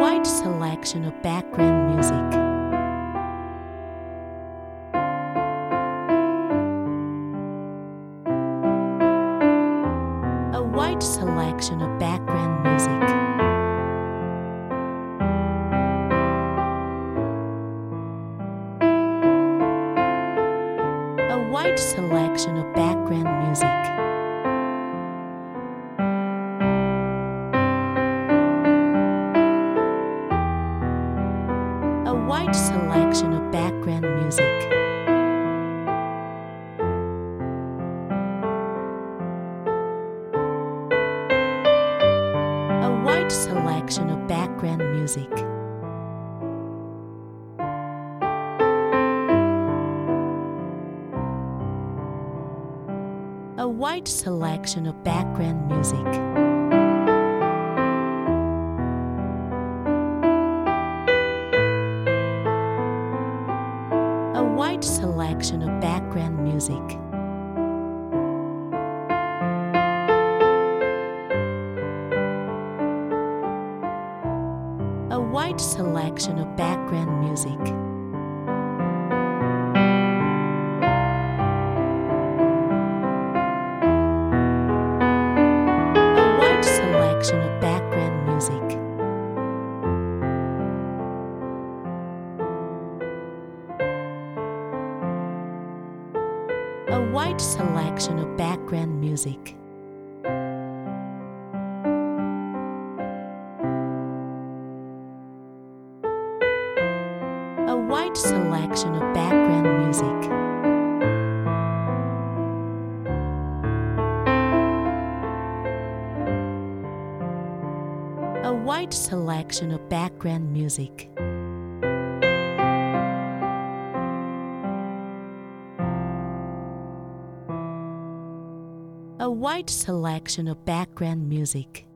wide selection of background music. A wide selection of background music. A wide selection of background music. A wide selection of background music. A wide selection of background music. A wide selection of background music. A wide selection of background music. A wide selection of background music. A wide selection of background music. A wide selection of background music. A wide selection of background music. A wide selection of background music. A wide selection of background music.